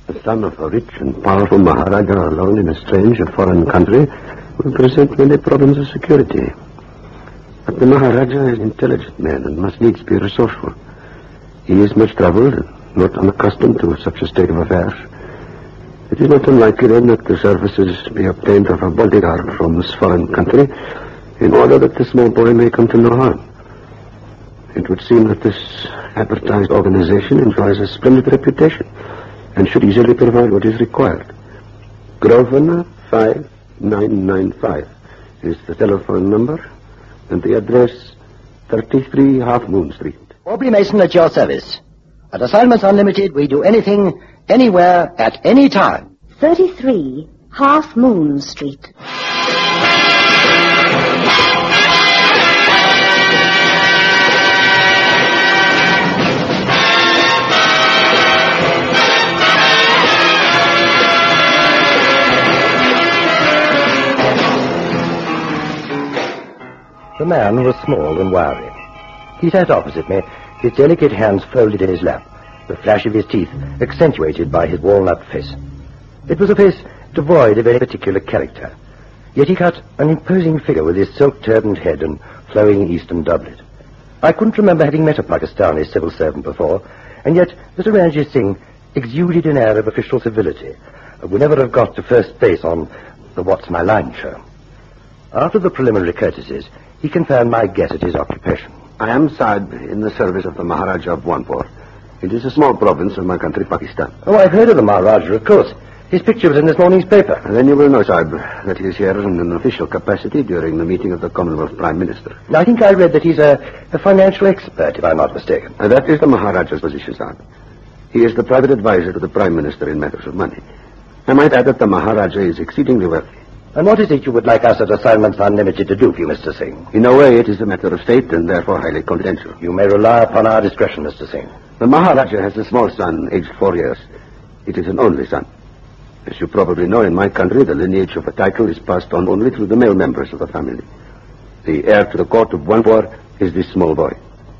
The son of a rich and powerful Maharaja alone in a strange and foreign country will present many problems of security. But the Maharaja is an intelligent man and must needs be resourceful. He is much troubled and not unaccustomed to such a state of affairs. It is not unlikely then that the services be obtained of a bodyguard from this foreign country in order that the small boy may come to no harm. It would seem that this advertised organization enjoys a splendid reputation and should easily provide what is required. Grosvenor 5995 is the telephone number, and the address 33 Half Moon Street. Aubrey Mason at your service. At Assignments Unlimited, we do anything, anywhere, at any time. 33 Half Moon Street. The man was small and wiry. He sat opposite me, his delicate hands folded in his lap, the flash of his teeth accentuated by his walnut face. It was a face devoid of any particular character, yet he cut an imposing figure with his silk-turbaned head and flowing eastern doublet. I couldn't remember having met a Pakistani civil servant before, and yet Mr. Ranjit Singh exuded an air of official civility. We never have got to first base on the What's My Line show. After the preliminary courtesies, he confirmed my guess at his occupation. I am Saib in the service of the Maharaja of Wanpur. It is a small province of my country, Pakistan. Oh, I've heard of the Maharaja, of course. His picture was in this morning's paper. And then you will know, Saib, that he is here in an official capacity during the meeting of the Commonwealth Prime Minister. I think I read that he's a financial expert, if I'm not mistaken. And that is the Maharaja's position, Saib. He is the private advisor to the Prime Minister in matters of money. I might add that the Maharaja is exceedingly wealthy. And what is it you would like us at Assignments Unlimited to do for you, Mr. Singh? In a way, it is a matter of state and therefore highly confidential. You may rely upon our discretion, Mr. Singh. The Maharaja has a small son, aged 4 years. It is an only son. As you probably know, in my country, the lineage of a title is passed on only through the male members of the family. The heir to the court of Wanpur is this small boy.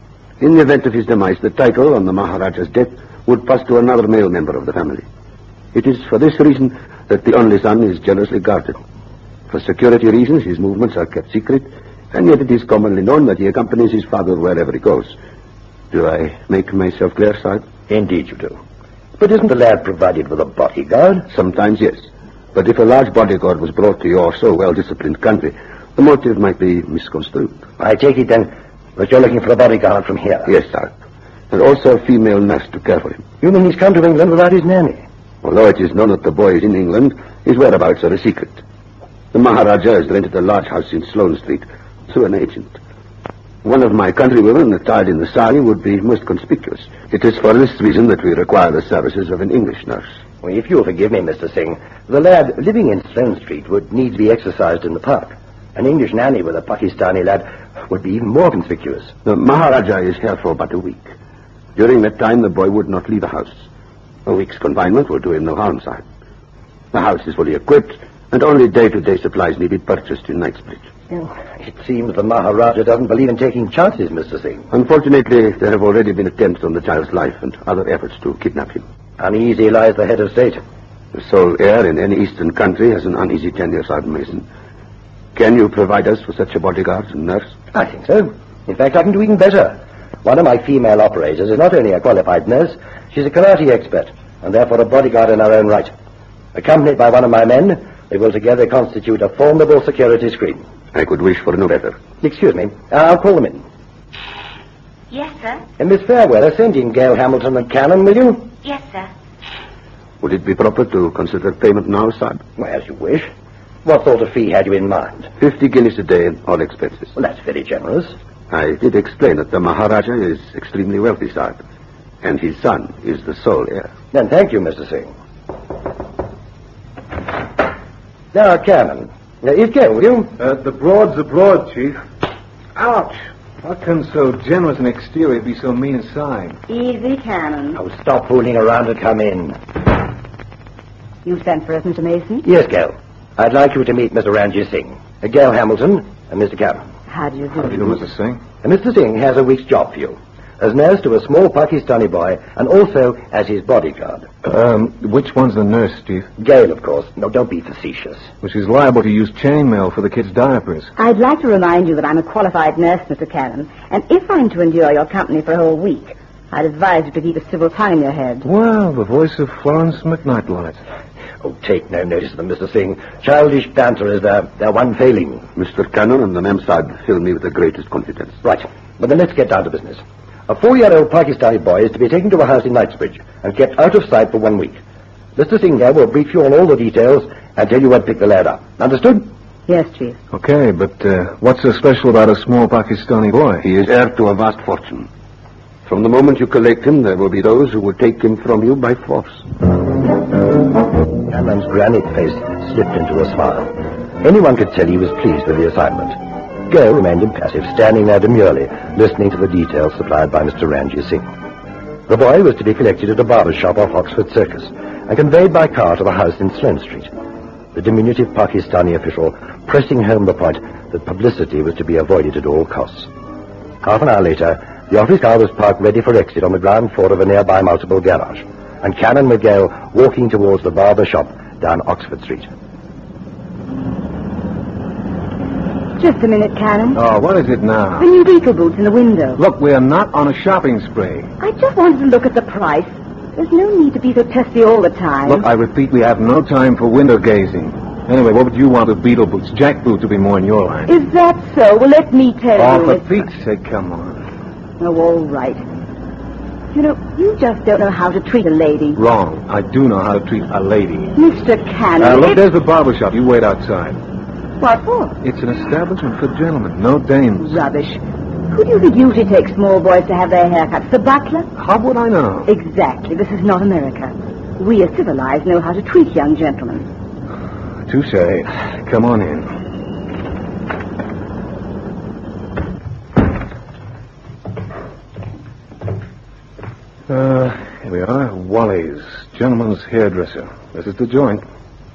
In the event of his demise, the title on the Maharaja's death would pass to another male member of the family. It is for this reason that the only son is jealously guarded. For security reasons, his movements are kept secret, and yet it is commonly known that he accompanies his father wherever he goes. Do I make myself clear, Saib? Indeed you do. But isn't the lad provided with a bodyguard? Sometimes, yes. But if a large bodyguard was brought to your so well-disciplined country, the motive might be misconstrued. I take it, then, that you're looking for a bodyguard from here? Yes, Saib. And also a female nurse to care for him. You mean he's come to England without his nanny? Although it is known that the boy is in England, his whereabouts are a secret. The Maharaja has rented a large house in Sloane Street through an agent. One of my countrywomen attired in the sari would be most conspicuous. It is for this reason that we require the services of an English nurse. Well, if you'll forgive me, Mr. Singh, the lad living in Sloane Street would need to be exercised in the park. An English nanny with a Pakistani lad would be even more conspicuous. The Maharaja is here for but a week. During that time, the boy would not leave the house. A week's confinement will do him no harm, Sahib. The house is fully equipped, and only day-to-day supplies need be purchased in Knightsbridge. It seems the Maharaja doesn't believe in taking chances, Mr. Singh. Unfortunately, there have already been attempts on the child's life and other efforts to kidnap him. Uneasy lies the head of state. The sole heir in any eastern country has an uneasy tenure, Sergeant Mason. Can you provide us with such a bodyguard and nurse? I think so. In fact, I can do even better. One of my female operators is not only a qualified nurse, she's a karate expert, and therefore a bodyguard in her own right. Accompanied by one of my men, they will together constitute a formidable security screen. I could wish for no better. Excuse me. I'll call them in. Yes, sir. And Miss Fairweather, send in Gail Hamilton and Cannon, will you? Yes, sir. Would it be proper to consider payment now, Sahib? Well, as you wish. What sort of fee had you in mind? 50 guineas a day, all expenses. Well, that's very generous. I did explain that the Maharaja is extremely wealthy, Sahib, and his son is the sole heir. Then thank you, Mr. Singh. Now, Cannon, is Gail, will you? The Broad's abroad, Chief. Ouch! How can so generous an exterior be so mean inside? Easy, Cannon. Oh, stop fooling around and come in. You sent for us, Mr. Mason? Yes, Gail. I'd like you to meet Mr. Ranjit Singh, Gail Hamilton, and Mr. Cannon. How do you do? How do you do, Mr. Singh? And Mr. Singh has a week's job for you. as nurse to a small Pakistani boy and also as his bodyguard. Which one's the nurse, Chief? Gail, of course. No, don't be facetious. Well, she's liable to use chainmail for the kids' diapers. I'd like to remind you that I'm a qualified nurse, Mr. Cannon, and if I'm to endure your company for a whole week, I'd advise you to keep a civil tongue in your head. Well, the voice of Florence McNightlight. Oh, take no notice of them, Mr. Singh. Childish banter is their one failing. Mr. Cannon and the Memsahib fill me with the greatest confidence. Right. Well, then let's get down to business. A 4-year-old Pakistani boy is to be taken to a house in Knightsbridge and kept out of sight for 1 week. Mr. Singh here will brief you on all the details and tell you where to pick the lad up. Understood? Yes, Chief. Okay, but what's so special about a small Pakistani boy? He is heir to a vast fortune. From the moment you collect him, there will be those who will take him from you by force. Cannon's granite face slipped into a smile. Anyone could tell he was pleased with the assignment. Gail remained impassive, standing there demurely, listening to the details supplied by Mr. Ranjit Singh. The boy was to be collected at a barber shop off Oxford Circus and conveyed by car to the house in Sloane Street. The diminutive Pakistani official pressing home the point that publicity was to be avoided at all costs. Half an hour later, the office car was parked ready for exit on the ground floor of a nearby multiple garage, and Cannon with Gail walking towards the barber shop down Oxford Street. Just a minute, Cannon. Oh, what is it now? The new beetle boots in the window. Look, we're not on a shopping spree. I just wanted to look at the price. There's no need to be so testy all the time. Look, I repeat, we have no time for window gazing. Anyway, what would you want with beetle boots? Jack boots would be more in your line. Is that so? Well, let me tell you. Oh, for Pete's sake, come on. Oh, all right. You know, you just don't know how to treat a lady. Wrong. I do know how to treat a lady. Mr. Cannon. Look, there's the barber shop. You wait outside. What for? It's an establishment for gentlemen, no dames. Rubbish. Who do you think usually takes small boys to have their haircuts? The butler? How would I know? Exactly. This is not America. We as civilized know how to treat young gentlemen. Touche. Come on in. Here we are. Wally's, gentleman's hairdresser. This is the joint.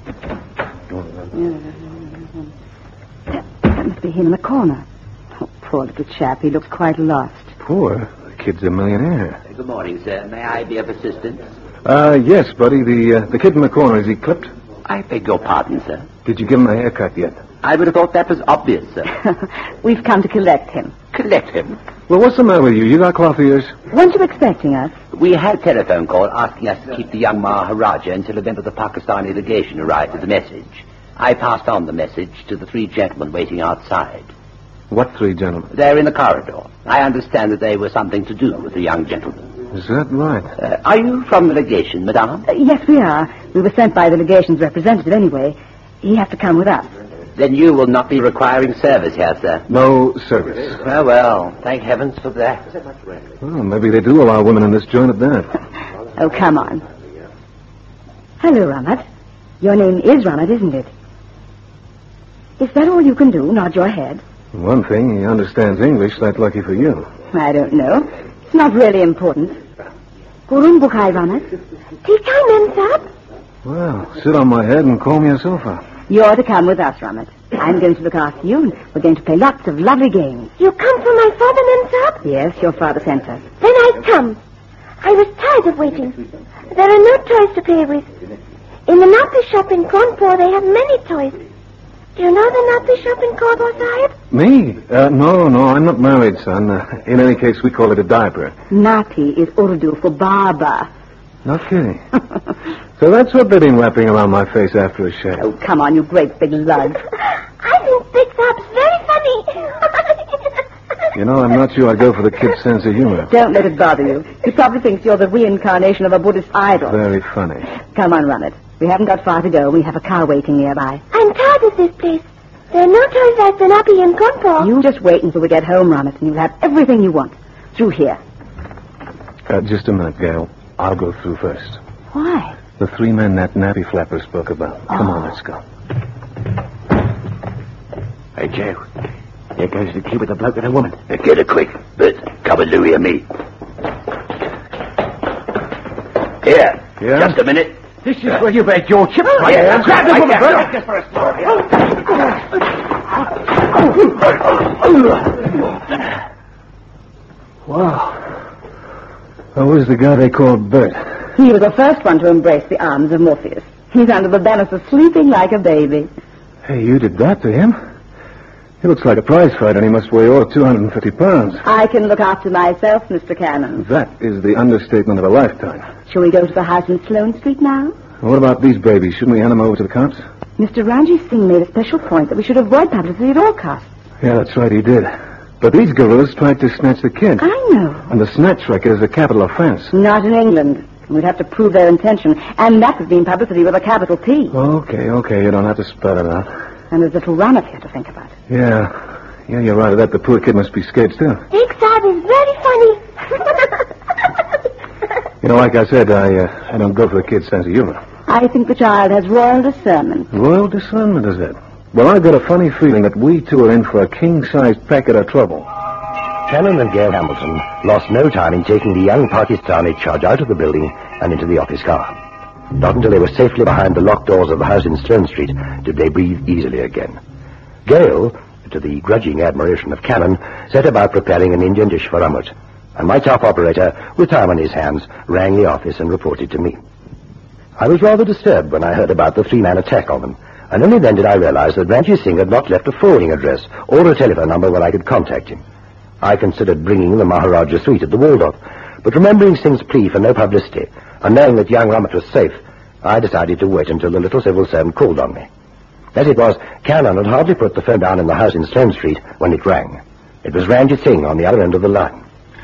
That must be him in the corner. Oh, poor little chap. He looks quite lost. Poor. The kid's a millionaire. Good morning, sir. May I be of assistance? Yes, buddy. The kid in the corner, is he clipped? I beg your pardon, sir. Did you give him a haircut yet? I would have thought that was obvious, sir. We've come to collect him. Collect him. Well, what's the matter with you? You got cloth ears? Weren't you expecting us? We had a telephone call asking us to keep the young Maharaja until a member of the Pakistani legation arrived with the message. I passed on the message to the 3 gentlemen waiting outside. What 3 gentlemen? They're in the corridor. I understand that they were something to do with the young gentleman. Is that right? Are you from the legation, madame? Yes, we are. We were sent by the legation's representative anyway. He has to come with us. Then you will not be requiring service here, sir. No service. Oh, well, thank heavens for that. Well, maybe they do allow women in this joint at that. Oh, come on. Hello, Ramat. Your name is Ramat, isn't it? Is that all you can do, nod your head? One thing, he understands English. That's lucky for you. I don't know. It's not really important. Gurun Bukhai, Ramat. Tika Memsahib. Well, sit on my head and call me a sofa. You're to come with us, Ramat. I'm going to look after you, and we're going to play lots of lovely games. You come from my father, Memsahib? Yes, your father sent us. Then I come. I was tired of waiting. There are no toys to play with. In the Napi shop in Kanpur, they have many toys. Do you know the Napi shop in Kanpur, Sahib? Me? No, I'm not married, son. In any case, we call it a diaper. Nati is Urdu for Baba. No kidding. So that's what they've been wrapping around my face after a shave. Oh, come on, you great big lug. I think Big Saab's very funny. You know, I'm not sure I'd go for the kid's sense of humor. Don't let it bother you. He probably thinks you're the reincarnation of a Buddhist idol. Very funny. Come on, Ramat. We haven't got far to go. We have a car waiting nearby. I'm tired of this place. There are no toys like the Napi in Kanpur. You just wait until we get home, Ramat, and you'll have everything you want. Through here. Just a minute, Gail. I'll go through first. Why? The 3 men that nappy flapper spoke about. Come on, let's go. Hey, Joe. Here goes the kid with the bloke and the woman. Get her quick. But cover Louis and me. Here. Yeah? Just a minute. This is where you made your chip. Yeah. Grab the woman, bro. Just for a story. Wow. Who was the guy they called Bert? He was the first one to embrace the arms of Morpheus. He's under the banister sleeping like a baby. Hey, you did that to him? He looks like a prize fighter, and he must weigh all 250 pounds. I can look after myself, Mr. Cannon. That is the understatement of a lifetime. Shall we go to the house in Sloane Street now? What about these babies? Shouldn't we hand them over to the cops? Mr. Ranjit Singh made a special point that we should avoid publicity at all costs. Yeah, that's right, he did. But these gorillas tried to snatch the kid. I know. And the snatch record is a capital offense. Not in England. We'd have to prove their intention, and that would mean publicity with a capital P. Okay, you don't have to spell it out. And there's little Ranat here to think about. Yeah, you're right. That the poor kid must be scared still. Big Sab is very funny. You know, like I said, I don't go for the kid's sense of humor. I think the child has royal discernment. Royal discernment, is it? Well, I've got a funny feeling that we two are in for a king-sized packet of trouble. Cannon and Gail Hamilton lost no time in taking the young Pakistani charge out of the building and into the office car. Not until they were safely behind the locked doors of the house in Sloane Street did they breathe easily again. Gail, to the grudging admiration of Cannon, set about preparing an Indian dish for Amrit, and my top operator, with time on his hands, rang the office and reported to me. I was rather disturbed when I heard about the three-man attack on them, and only then did I realize that Ranjit Singh had not left a forwarding address or a telephone number where I could contact him. I considered bringing the Maharaja suite at the Waldorf, but remembering Singh's plea for no publicity, and knowing that young Ramat was safe, I decided to wait until the little civil servant called on me. As it was, Cannon had hardly put the phone down in the house in Sloane Street when it rang. It was Ranjit Singh on the other end of the line.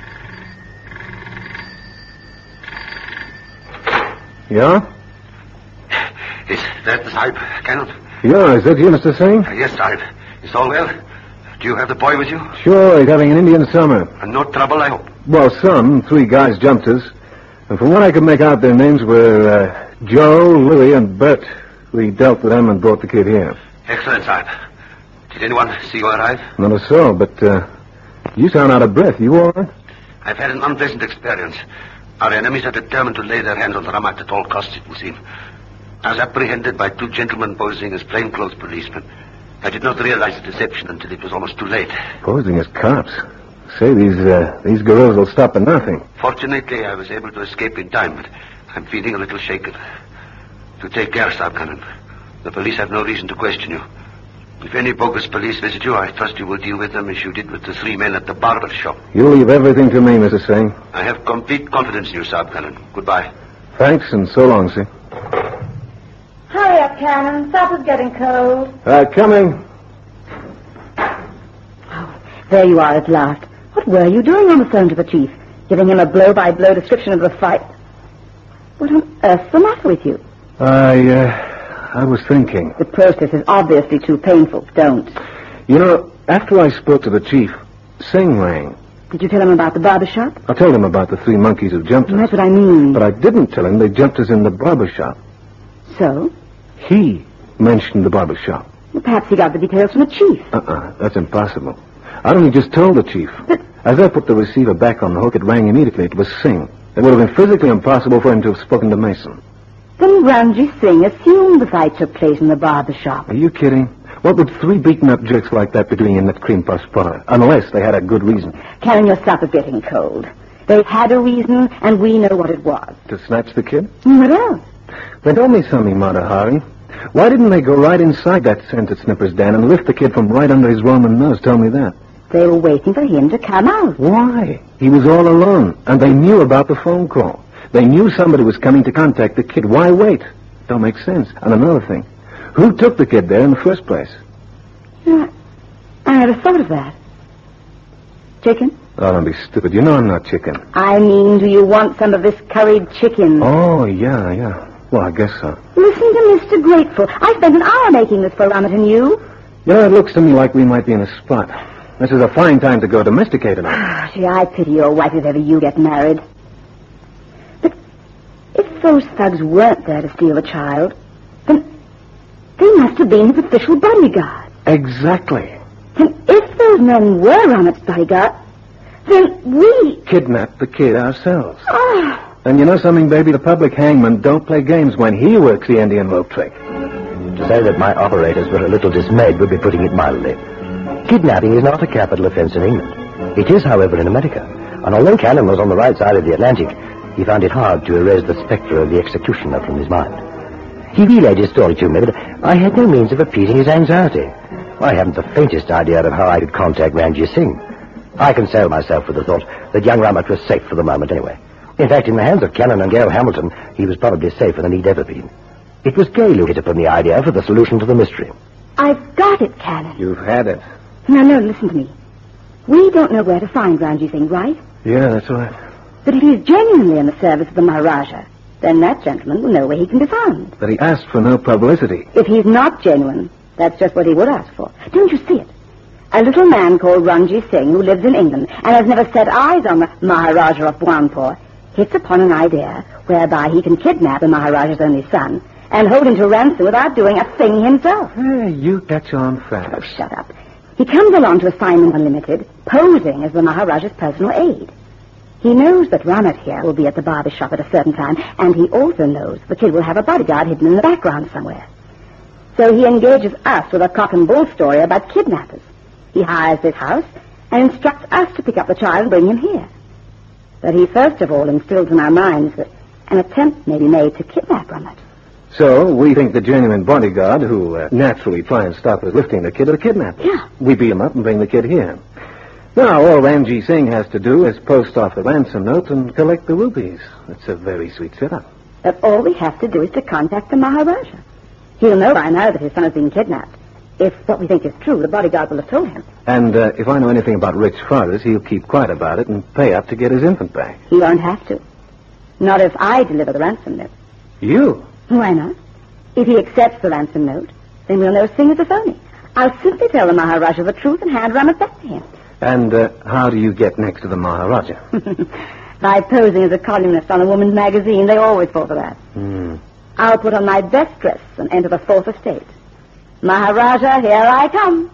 Yeah? Is that the Sahib, Cannon? Yeah, is that you, Mr. Singh? Yes, Sahib. Is all well? Do you have the boy with you? Sure, he's having an Indian summer. And no trouble, I hope. Well, some. 3 guys jumped us. And from what I could make out, their names were Joe, Louie, and Bert. We dealt with them and brought the kid here. Excellent, Sahib. Did anyone see you arrive? Not a soul, but you sound out of breath. You all right? I've had an unpleasant experience. Our enemies are determined to lay their hands on Ramat at all costs, it would seem. I was apprehended by 2 gentlemen posing as plainclothes policemen. I did not realize the deception until it was almost too late. Posing as cops? Say, these gorillas will stop at nothing. Fortunately, I was able to escape in time, but I'm feeling a little shaken. To take care, Sahib Cannon. The police have no reason to question you. If any bogus police visit you, I trust you will deal with them as you did with the 3 men at the barber shop. You leave everything to me, Mr. Singh. I have complete confidence in you, Sahib Cannon. Goodbye. Thanks, and so long, Singh. Hurry up, Cannon. Supper's getting cold. Coming. Oh, there you are at last. What were you doing on the phone to the chief? Giving him a blow-by-blow description of the fight? What on earth's the matter with you? I was thinking. The process is obviously too painful. Don't. You know, after I spoke to the chief, Singh rang. Did you tell him about the barber shop? I told him about the 3 monkeys who jumped us. That's what I mean. But I didn't tell him they jumped us in the barber shop. So? He mentioned the barber shop. Well, perhaps he got the details from the chief. That's impossible. I only just told the chief. But... As I put the receiver back on the hook, it rang immediately. It was Singh. It would have been physically impossible for him to have spoken to Mason. Then Ranjit Singh assumed the fight took place in the barber shop. Are you kidding? What would 3 beaten-up jerks like that be doing in that cream puff parlor? Unless they had a good reason. Cannon, your supper's getting cold. They had a reason, and we know what it was. To snatch the kid? What else? Then tell me something, Mata Hari. Why didn't they go right inside that scented Snipper's den and lift the kid from right under his Roman nose? Tell me that. They were waiting for him to come out. Why? He was all alone, and they knew about the phone call. They knew somebody was coming to contact the kid. Why wait? Don't make sense. And another thing, who took the kid there in the first place? I never thought of that. Chicken? Oh, don't be stupid. You know I'm not chicken. I mean, do you want some of this curried chicken? Oh, yeah. Well, I guess so. Listen to Mr. Grateful. I spent an hour making this for Ramat and you. You know, it looks to me like we might be in a spot. This is a fine time to go domesticated. Gee, I pity your wife if ever you get married. But if those thugs weren't there to steal the child, then they must have been his official bodyguard. Exactly. And if those men were Ramat's bodyguard, then we... kidnapped the kid ourselves. Oh. And you know something, baby? The public hangman don't play games when he works the Indian rope trick. To say that my operators were a little dismayed would be putting it mildly. Kidnapping is not a capital offense in England. It is, however, in America, And although Cannon was on the right side of the Atlantic, he found it hard to erase the spectre of the executioner from his mind. He relayed his story to me, but I had no means of appeasing his anxiety. I hadn't the faintest idea of how I could contact Ranjit Singh. I consoled myself with the thought that young Ramat was safe for the moment anyway. In fact, in the hands of Cannon and Gail Hamilton, he was probably safer than he'd ever been. It was Gail who hit upon the idea for the solution to the mystery. I've got it, Cannon. You've had it. No, listen to me. We don't know where to find Ranjit Singh, right? Yeah, that's right. But if he's genuinely in the service of the Maharaja, then that gentleman will know where he can be found. But he asked for no publicity. If he's not genuine, that's just what he would ask for. Don't you see it? A little man called Ranjit Singh, who lives in England and has never set eyes on the Maharaja of Bhwanpur, hits upon an idea whereby he can kidnap the Maharaja's only son and hold him to ransom without doing a thing himself. Hey, you catch on Oh, fast. shut up. He comes along to Assignment Unlimited, posing as the Maharaja's personal aide. He knows that Ramat here will be at the barber shop at a certain time, and he also knows the kid will have a bodyguard hidden in the background somewhere. So he engages us with a cock and bull story about kidnappers. He hires this house and instructs us to pick up the child and bring him here. But he first of all instills in our minds that an attempt may be made to kidnap Ramat. So, we think the genuine bodyguard, who naturally try and stop us lifting the kid, are the kidnappers. Yeah. We beat him up and bring the kid here. Now, all Ranjit Singh has to do is post off the ransom note and collect the rupees. It's a very sweet setup. But all we have to do is to contact the Maharaja. He'll know by now that his son has been kidnapped. If what we think is true, the bodyguard will have told him. And if I know anything about rich fathers, he'll keep quiet about it and pay up to get his infant back. He won't have to. Not if I deliver the ransom note. You? Why not? If he accepts the ransom note, then we'll know Singh is a phony. I'll simply tell the Maharaja the truth and hand Ramat back to him. And how do you get next to the Maharaja? By posing as a columnist on a woman's magazine, they always fall for that. I'll put on my best dress and enter the Fourth Estate. Maharaja, here I come.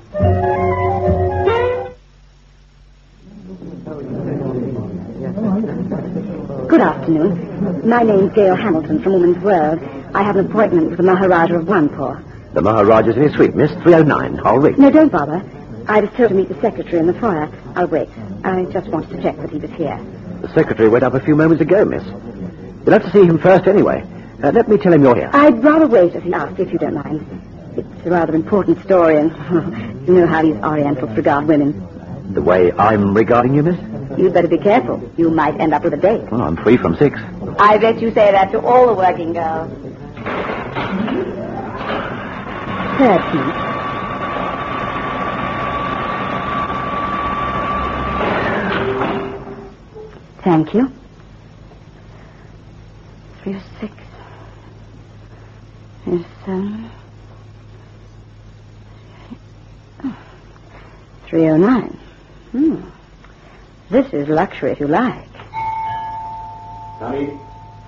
Good afternoon. My name's Gail Hamilton from Woman's World. I have an appointment with the Maharaja of Bhwanpur. The Maharaja's in his suite, miss. 309. I'll ring. No, don't bother. I was told to meet the secretary in the foyer. I'll wait. I just wanted to check that he was here. The secretary went up a few moments ago, miss. You'll have to see him first anyway. Let me tell him you're here. I'd rather wait as he asked, if you don't mind. It's a rather important story, and you know how these Orientals regard women. The way I'm regarding you, miss? You'd better be careful. You might end up with a date. Well, I'm free from 6. I bet you say that to all the working girls. Third seat. Thank you. 306. 307. 309. This is luxury, if you like. Tommy?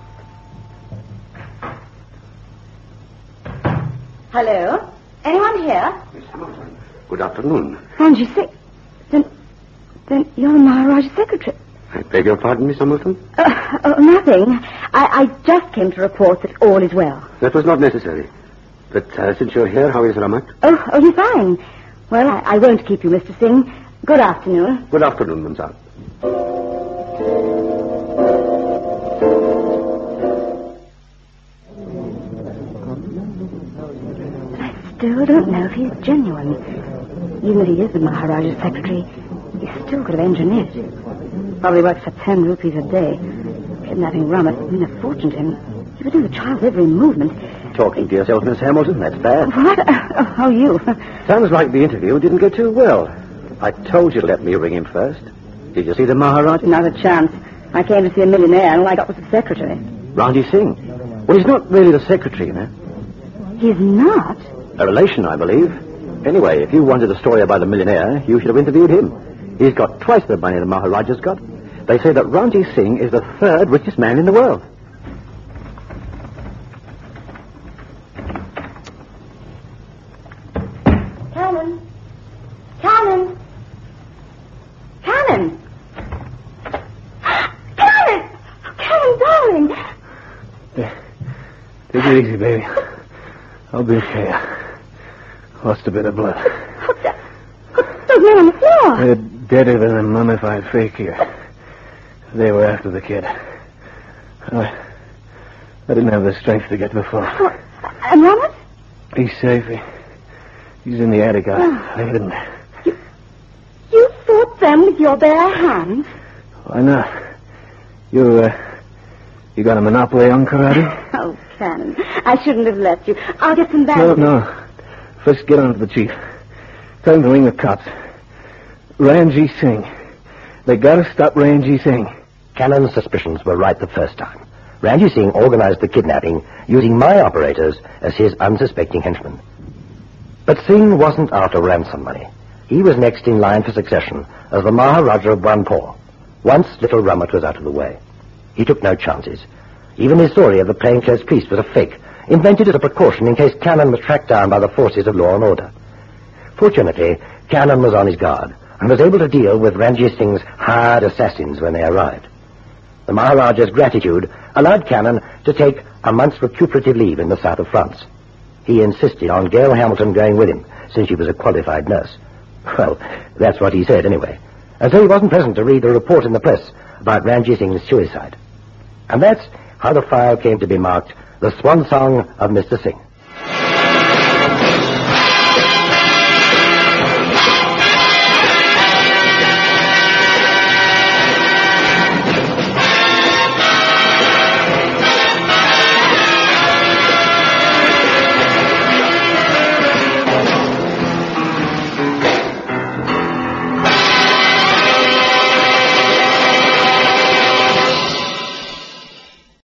Hello? Anyone here? Miss Hamilton. Good afternoon. Ranjit Singh. Then you're the Maharaja's secretary. I beg your pardon, Miss Hamilton? Nothing. I just came to report that all is well. That was not necessary. But since you're here, how is Ramat? Oh, he's fine. Well, I won't keep you, Mr. Singh. Good afternoon. Good afternoon, Mamsad. I still don't know if he's genuine. Even if he is the Maharaja's secretary, he still could have engineered it. Probably works for 10 rupees a day. Kidnapping Ramat would mean a fortune to him. He would know the child's every movement. Talking to yourself, Miss Hamilton, that's bad. What? Oh, you. Sounds like the interview didn't go too well. I told you to let me ring him first. Did you see the Maharaja? Not a chance. I came to see a millionaire, and all I got was the secretary. Ranjit Singh. Well, he's not really the secretary, you know. He's not? A relation, I believe. Anyway, if you wanted a story about a millionaire, you should have interviewed him. He's got twice the money the Maharaja's got. They say that Ranjit Singh is the 3rd richest man in the world. Cannon! Cannon! Cannon! Cannon! Cannon, darling! Take it easy, baby. I'll be okay. Lost a bit of blood. What's those men on the floor? They're deader than a mummified fakir. They were after the kid. I didn't have the strength to get to the phone. Oh, and Robert? He's safe. He's in the attic. I hid him. You fought them with your bare hands? Why not? You got a monopoly on karate? Oh, Cannon, I shouldn't have left you. I'll get some bandages. No. First, get on to the chief. Tell him to ring the cops. Ranjit Singh. They gotta stop Ranjit Singh. Cannon's suspicions were right the first time. Ranjit Singh organized the kidnapping using my operators as his unsuspecting henchmen. But Singh wasn't after ransom money. He was next in line for succession as the Maharaja of Wanpur, once little Ramat was out of the way. He took no chances. Even his story of the plainclothes priest was a fake, invented as a precaution in case Cannon was tracked down by the forces of law and order. Fortunately, Cannon was on his guard and was able to deal with Ranjit Singh's hired assassins when they arrived. The Maharaja's gratitude allowed Cannon to take a month's recuperative leave in the south of France. He insisted on Gail Hamilton going with him, since she was a qualified nurse. Well, that's what he said anyway. And so he wasn't present to read the report in the press about Ranjit Singh's suicide. And that's how the file came to be marked the swan song of Mr. Singh.